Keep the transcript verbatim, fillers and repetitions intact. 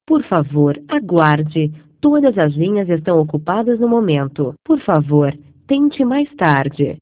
Por favor, aguarde. Todas as linhas estão ocupadas no momento. Por favor, tente mais tarde.